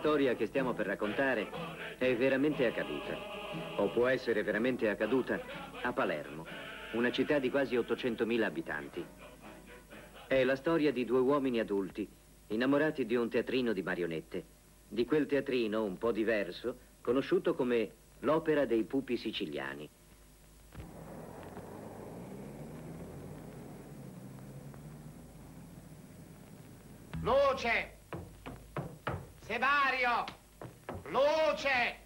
storia che stiamo per raccontare è veramente accaduta, o può essere veramente accaduta, a Palermo, una città di quasi 800.000 abitanti. È la storia di due uomini adulti, innamorati di un teatrino di marionette, di quel teatrino un po' diverso, conosciuto come l'Opera dei Pupi Siciliani. Luce! Sebario! Luce!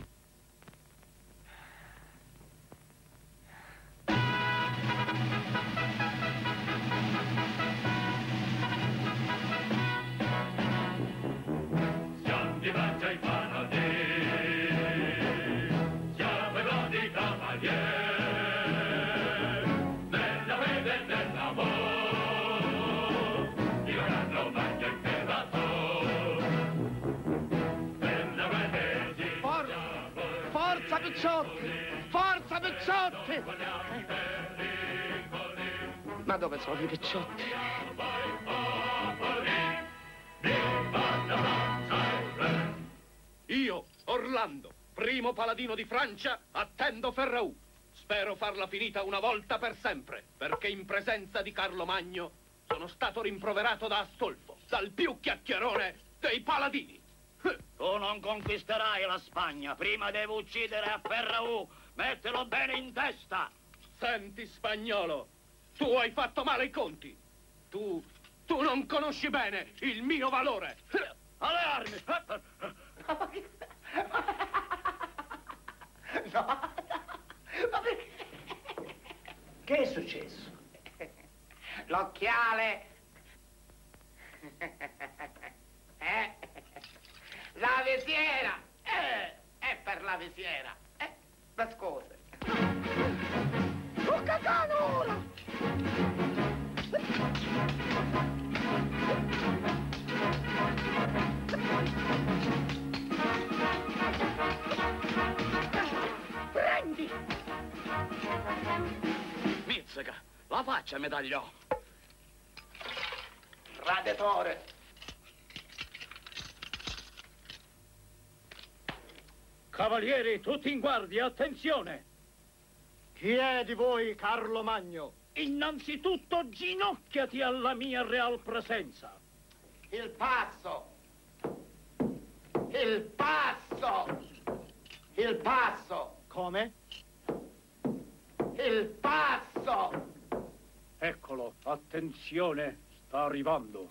Siamo di mangia i paradisi, siamo i grandi cavalieri, nella fede e nell'amore, il grande bagno imperatore, nella fede ci Forza Picciotti! Forza Picciotti! Ma dove sono i Picciotti? Io, Orlando, primo paladino di Francia, attendo Ferraù. Spero farla finita una volta per sempre, perché in presenza di Carlo Magno sono stato rimproverato da Astolfo, dal più chiacchierone dei paladini. Tu non conquisterai la Spagna, prima devo uccidere a Ferraù, mettilo bene in testa. Senti, spagnolo, tu hai fatto male i conti. Tu non conosci bene il mio valore. Alle armi! No, ma perché? Che è successo? L'occhiale! La visiera! È per la visiera! Ma scusa! Oh, cagano ora! Prendi! Mizzica, la faccia mi tagliò. Radetore! Cavalieri, tutti in guardia, attenzione! Chi è di voi Carlo Magno? Innanzitutto ginocchiati alla mia real presenza. Il passo! Il passo! Il passo! Come? Il passo! Eccolo, attenzione, sta arrivando.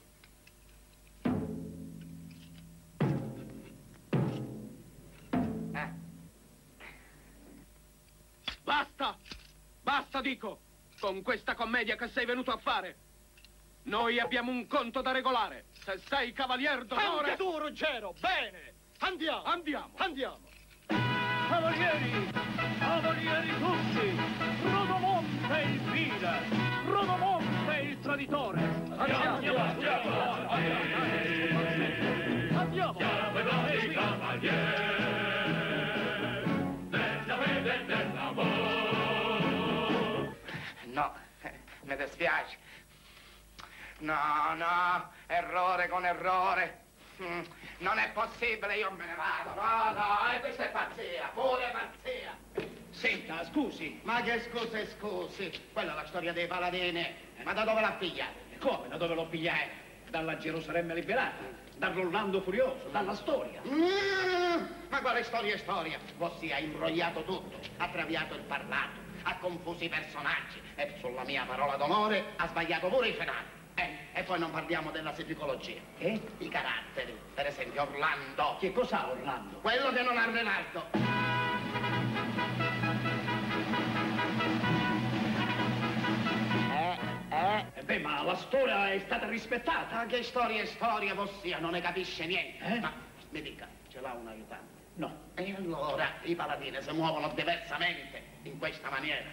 Basta! Basta, dico! Con questa commedia che sei venuto a fare! Noi abbiamo un conto da regolare! Se sei cavalier d'onore... Anche tu, Ruggero! Bene! Andiamo! Andiamo! Andiamo! Cavalieri! Cavalieri tutti! Rodomonte il vile! Rodomonte il traditore! Andiamo! Andiamo! siamo i grandi cavalieri, nella fede e nell'amore. No, mi dispiace. No, errore con errore. Non è possibile, io me ne vado. No, questa è pazzia, pure pazzia. Senta, scusi. Ma che scusi? Quella è la storia dei paladini. Ma da dove l'ha pigliata? Come? Da dove l'ho pigliata? Dalla Gerusalemme liberata, da Rollando Furioso, dalla storia. Ma quale storia è storia? Ossia ha imbrogliato tutto, ha traviato il parlato, ha confuso i personaggi e sulla mia parola d'onore ha sbagliato pure i finali. E poi non parliamo della psicologia. I caratteri. Per esempio Orlando. Che cos'ha Orlando? Quello che non ha Renaldo. Beh, ma la storia è stata rispettata. Ma che storia è storia, ossia non ne capisce niente. Ma mi dica, ce l'ha un aiutante? No. E allora i paladini si muovono diversamente, in questa maniera.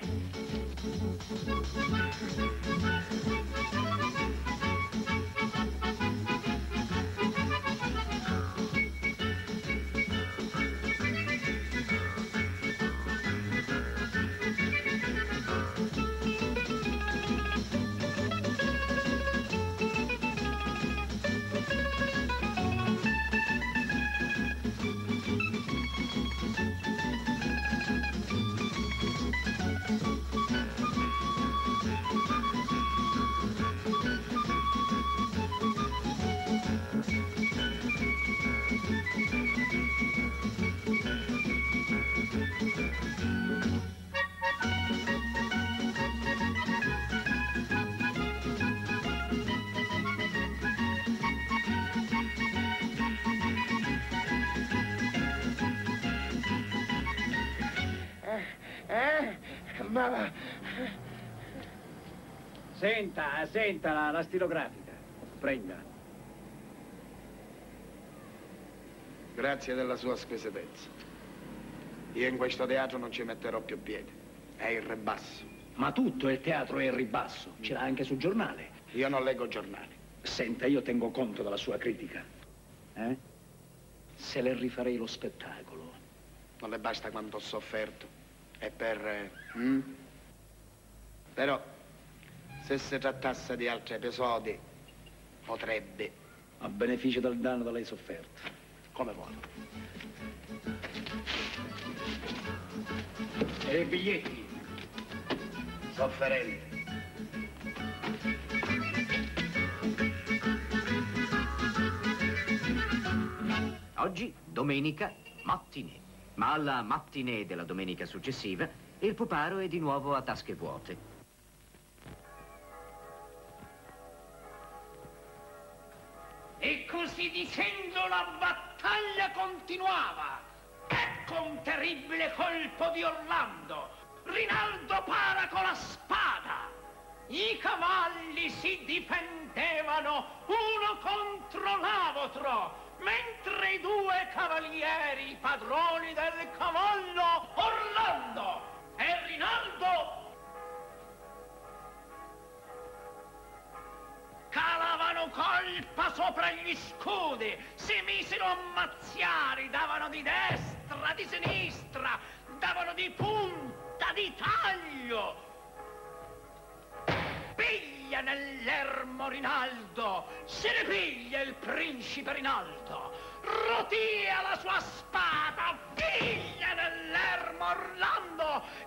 Ma... Senta la stilografica. Prenda. Grazie della sua squisitezza. Io in questo teatro non ci metterò più piede. È il ribasso. Ma tutto il teatro è il ribasso. Ce l'ha anche sul giornale. Io non leggo giornali. Senta, io tengo conto della sua critica. Se le rifarei lo spettacolo. Non le basta quanto ho sofferto. E per... Però, se si trattasse di altri episodi, potrebbe. A beneficio del danno da lei sofferto. Come vuole. E i biglietti? Sofferente. Oggi, domenica, mattinée. Ma alla mattinée della domenica successiva, il puparo è di nuovo a tasche vuote. E così dicendo la battaglia continuava. Ecco un terribile colpo di Orlando. Rinaldo para con la spada. I cavalli si difendevano uno contro l'altro, mentre i due cavalieri, padroni del cavallo, Orlando e Rinaldo, calavano colpa sopra gli scudi, si misero a mazziare, davano di destra, di sinistra, davano di punta, di taglio. Piglia nell'ermo Rinaldo, se ne piglia il principe Rinaldo, rotia la sua spada, piglia nell'ermo Orlando.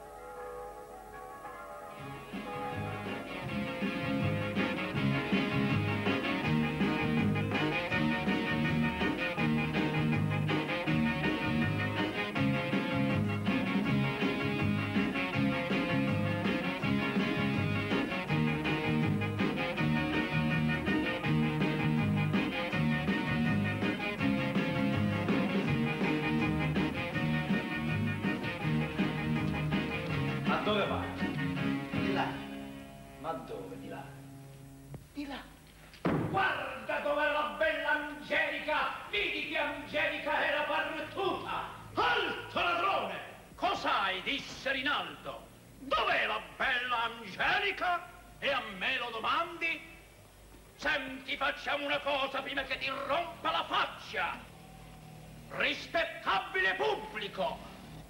Dove va? Di là. Ma dove di là? Di là. Guarda dov'è la bella Angelica! Vedi che Angelica era partuta! Alto ladrone! Cos'hai? Disse Rinaldo. Dov'è la bella Angelica? E a me lo domandi? Senti, facciamo una cosa prima che ti rompa la faccia! Rispettabile pubblico!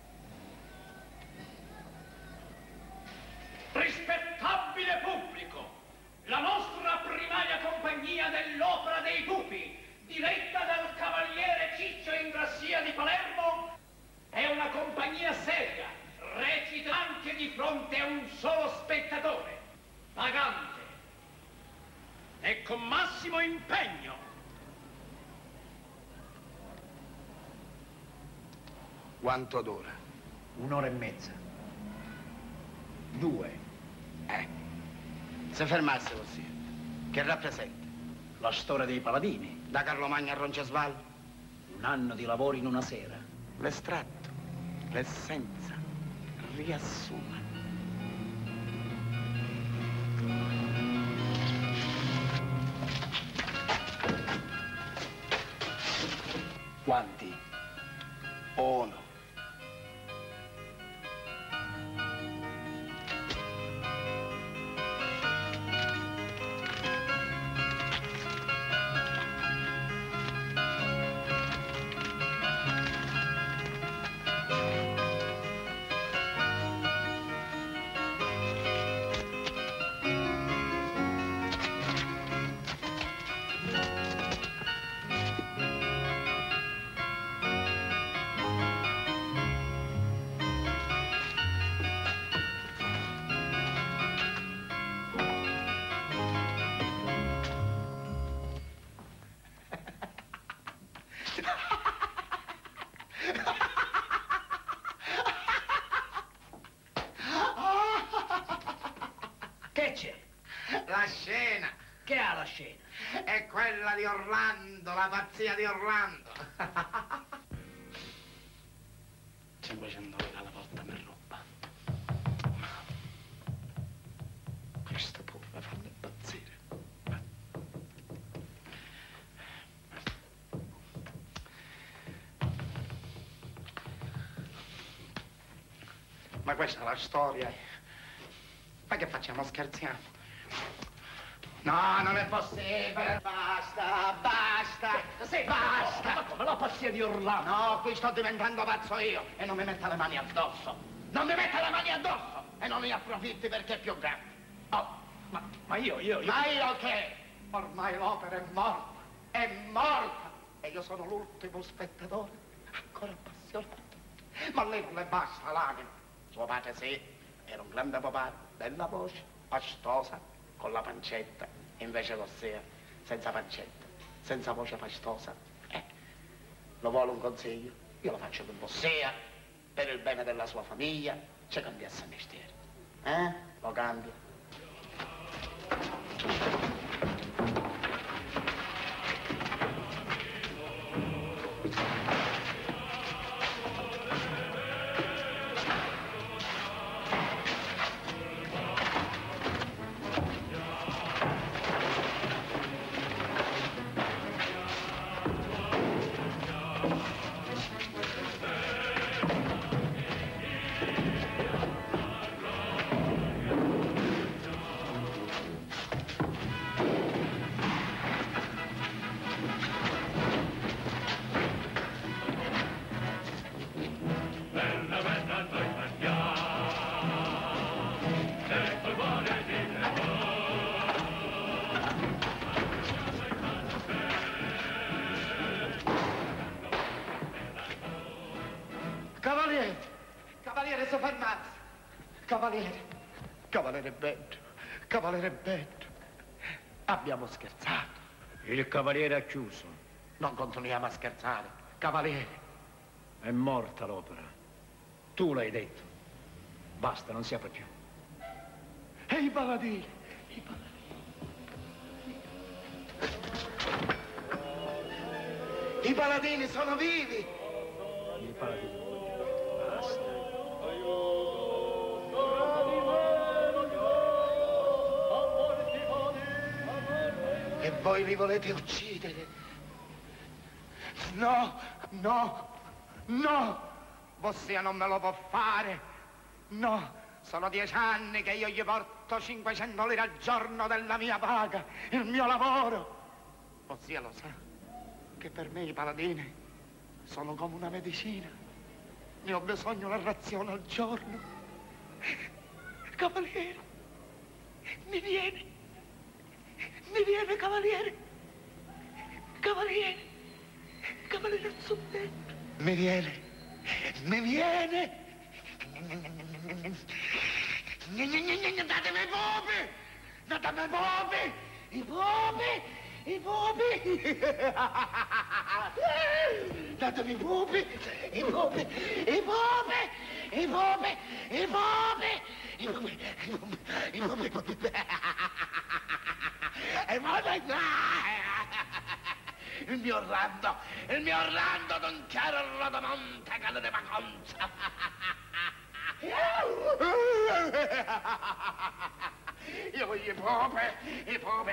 Rispettabile pubblico! La nostra primaria compagnia dell'Opera dei Pupi, diretta dal cavaliere Ciccio Ingrassia di Palermo, è una compagnia seria, recita anche di fronte a un solo spettatore, pagante e con massimo impegno. Quanto dura? 1 ora e mezza. 2. Se fermasse così, che rappresenta? La storia dei paladini. Da Carlo Magno a Roncesvalles? 1 anno di lavoro in una sera. L'estratto, l'essenza, riassume. Quanti? 1. Che c'è? La scena Che ha la scena? è quella di Orlando, la pazzia di Orlando. 500 euro alla porta mi ruba. Ma questa è la storia. Ma che facciamo, scherziamo? No, non è possibile. Basta, basta. Sì, basta. Ma come la pazzia di Orlando? No, qui sto diventando pazzo io. E non mi metta le mani addosso. Non mi metta le mani addosso. E non ne approfitti perché è più grande. Oh. Ma io... Ma io che? Ormai l'opera è morta. È morta. E io sono l'ultimo spettatore. Ancora appassionato. Ma a lei non le basta l'anima. Suo padre sì, era un grande papà, bella voce, pastosa, con la pancetta. Invece Ossia, senza pancetta, senza voce pastosa. Lo vuole un consiglio? Io lo faccio con Ossia, per il bene della sua famiglia, ci cambiasse mestiere. Lo cambio. Cavaliere, soffermarsi. Cavaliere Beddo, cavaliere Beddo. Abbiamo scherzato. Il cavaliere ha chiuso. Non continuiamo a scherzare. Cavaliere. È morta l'opera. Tu l'hai detto. Basta, non si apre più. E i paladini? I paladini sono vivi! I paladini. Basta. E voi li volete uccidere? No, no, no! Ossia non me lo può fare! No! Sono 10 anni che io gli porto 500 lire al giorno della mia paga, il mio lavoro! Ossia lo sa che per me i paladini sono come una medicina. Ne ho bisogno una razione al giorno. Cavaliere, mi viene, cavaliere, cavaliere, cavaliere Zubetto. Mi viene. Datemi i pupi! Datemi i pupi! I pupi! Datemi i pupi! I pupi! I pupi! I pupi! I pupi! I pupi! I pupi! I pupi! Il mio Orlando d'un chiaro rodamonte cade de vacanza. Io voglio i pupi.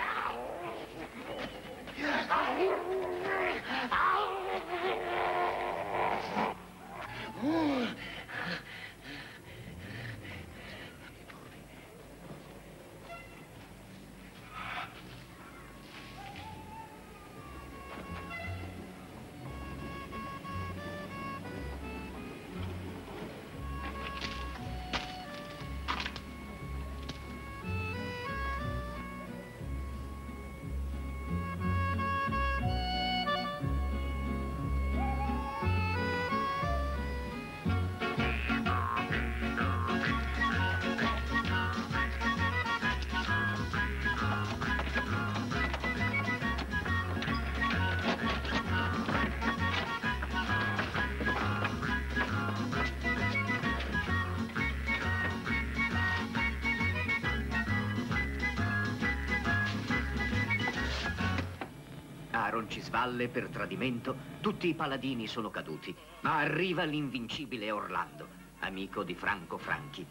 A Roncisvalle, per tradimento, tutti i paladini sono caduti, ma arriva l'invincibile Orlando, amico di Franco Franchi.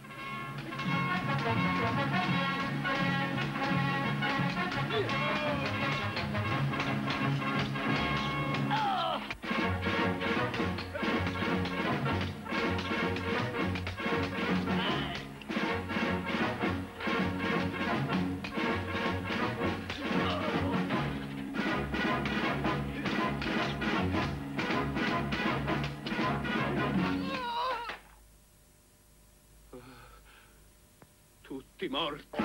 tutti morti.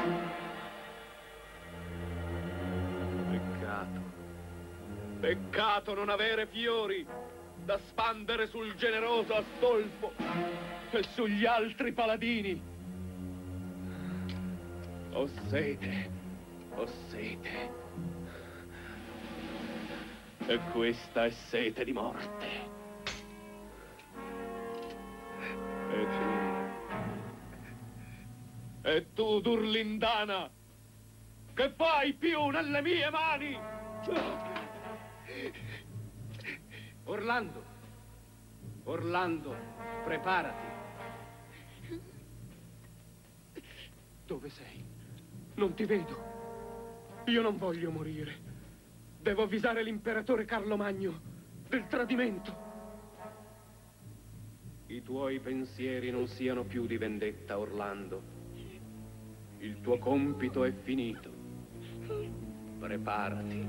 Peccato. Peccato non avere fiori da spandere sul generoso Astolfo e sugli altri paladini. Ho sete, ho sete. E questa è sete di morte. E tu, Durlindana, che fai più nelle mie mani? Orlando, Orlando, preparati. Dove sei? Non ti vedo. Io non voglio morire. Devo avvisare l'imperatore Carlo Magno del tradimento. I tuoi pensieri non siano più di vendetta, Orlando. Il tuo compito è finito. Preparati.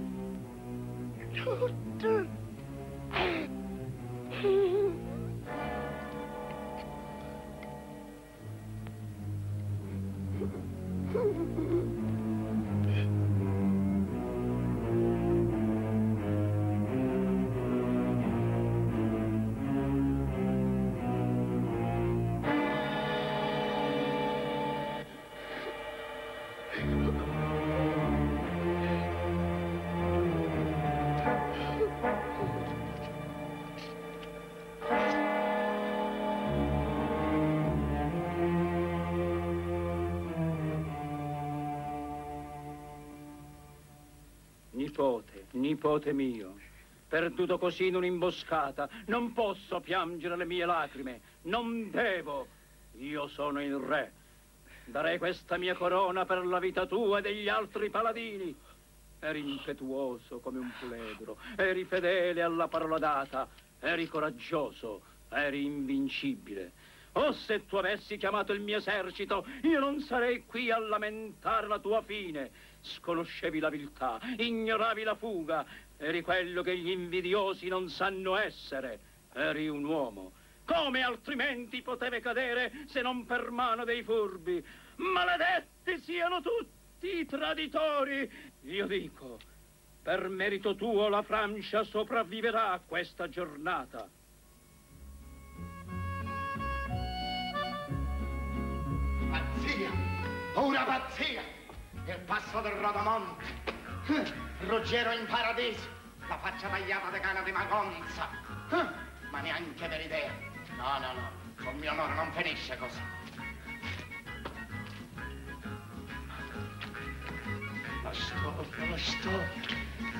Nipote mio, perduto così in un'imboscata, non posso piangere le mie lacrime, non devo. Io sono il re. Darei questa mia corona per la vita tua e degli altri paladini. Eri impetuoso come un puledro, eri fedele alla parola data, eri coraggioso, eri invincibile. Oh, se tu avessi chiamato il mio esercito, io non sarei qui a lamentare la tua fine. Sconoscevi la viltà, ignoravi la fuga, eri quello che gli invidiosi non sanno essere. Eri un uomo. Come altrimenti potevi cadere se non per mano dei furbi? Maledetti siano tutti i traditori! Io dico, per merito tuo la Francia sopravviverà a questa giornata. Pazzia! Pura pazzia! Il passo del Rodomonte! Ruggero in paradiso! La faccia tagliata di cana di Magonza! Ma neanche per idea! No, no, no! Con mio onore non finisce così! La storia, la storia!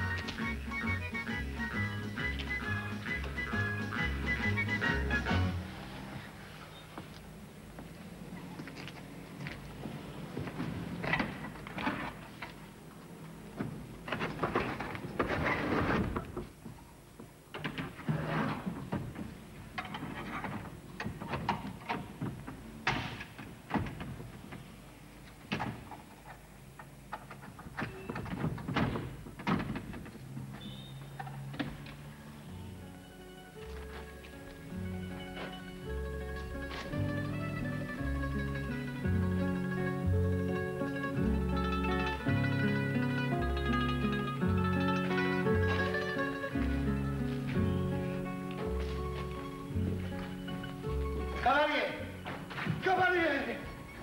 Cavaliere! Cavaliere!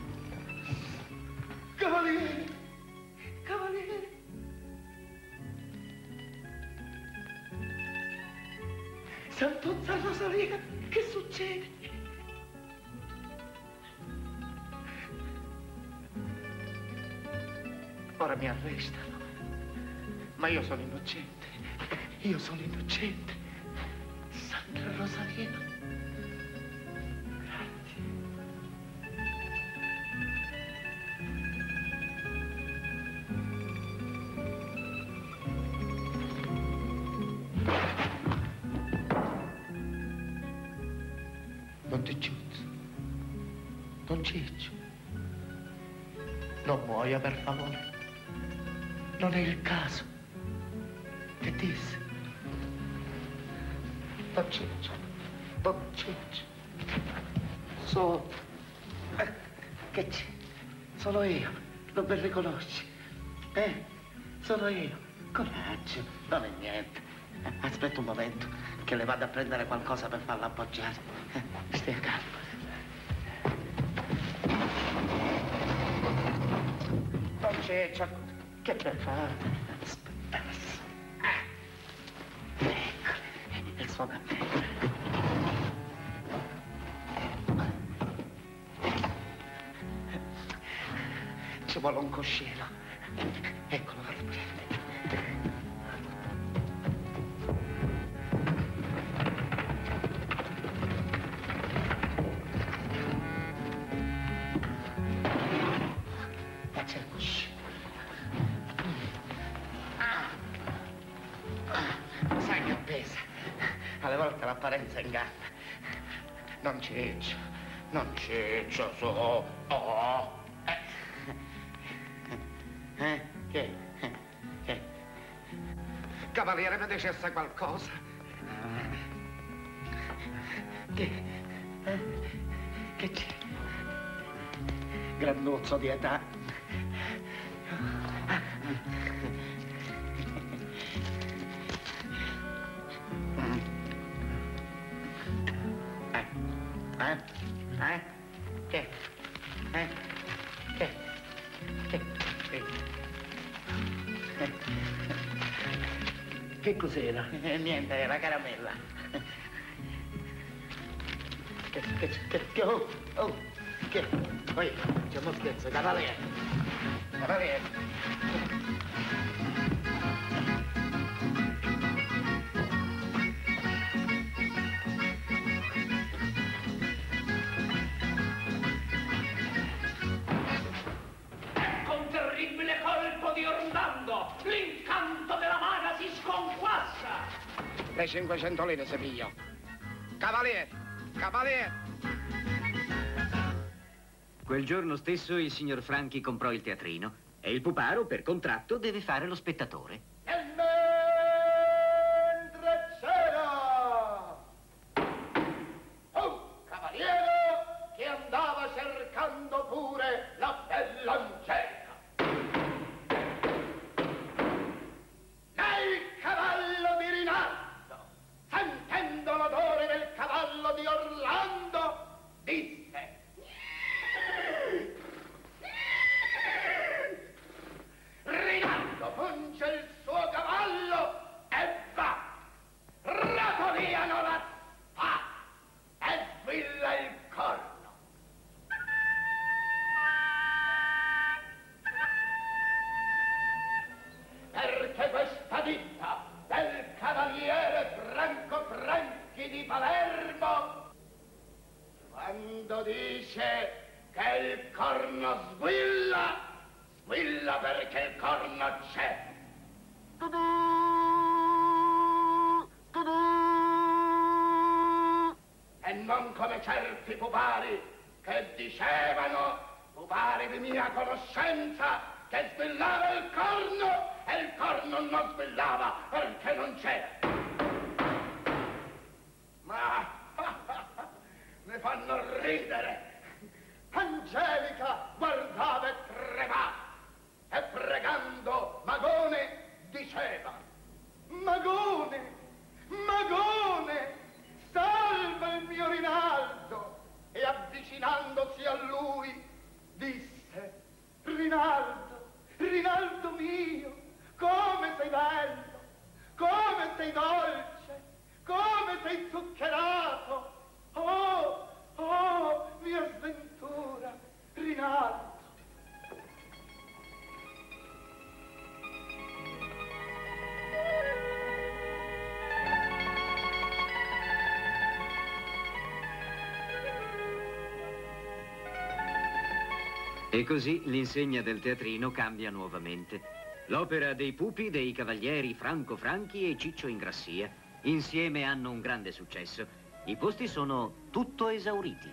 Cavaliere! Cavaliere! Santuzza Rosalia, che succede? Ora mi arrestano, ma io sono innocente. Io sono innocente. Santa Rosalina. Don Cicciuzzo, Don Ciccio, non muoia per favore, non è il caso. Che disse? Don Ciccio, Don Ciccio, sotto, che c'è? Sono io. Non mi riconosci? Sono io. Coraggio, non è niente. Aspetta un momento, che le vado a prendere qualcosa per farla appoggiare. Stia calmo. Non c'è, che per fare? Aspetta. Ecco, il suo cappello. Ci vuole un cuscino. Eccolo, vado a prendere. Faccia il cuscino. Sai che pesa? Alle volte l'apparenza inganna. Non ciccio, so. Che? Cavaliere, mi dicesse qualcosa? Che c'è? Granduzzo di età. Che cos'era? Niente, la caramella. Che? Poi, c'è uno scherzo, cavaliere. Terribile colpo di Orlando, l'incanto della maga si sconquassa. Le 500 lire se piglio. Cavaliere! Quel giorno stesso il signor Franchi comprò il teatrino e il puparo, per contratto, deve fare lo spettatore. E mentre c'era un cavaliere che andava cercando pure la bella Angelica. Nel cavallo di Rinaldo, sentendo l'odore del cavallo di Orlando, disse: Rinaldo punge il suo cavallo e va. Ratoliano la spada e squilla il corno. Perché questa ditta del cavaliere Franco Franchi di Palermo, quando dice che il corno squilla, squilla perché il corno c'è. E non come certi pupari che dicevano, pupari di mia conoscenza, che squillava il corno e il corno non squillava perché non c'era. Ma ne fanno ridere. Angelica guardava e tremava e pregando Magone diceva: Magone, salva il mio Rinaldo. E avvicinandosi a lui disse: Rinaldo mio, come sei bello, come sei dolce, come sei zuccherato. Oh, mia sventura, Rinaldo. E così l'insegna del teatrino cambia nuovamente. L'opera dei pupi dei cavalieri Franco Franchi e Ciccio Ingrassia insieme hanno un grande successo. I posti sono tutto esauriti.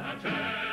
c'è